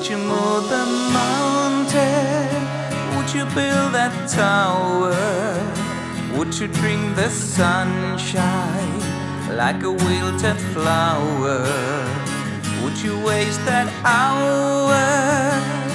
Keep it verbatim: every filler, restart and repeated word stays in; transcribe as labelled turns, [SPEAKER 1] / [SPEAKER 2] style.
[SPEAKER 1] Would you move the mountain? Would you build that tower? Would you drink the sunshine like a wilted flower? Would you waste that hour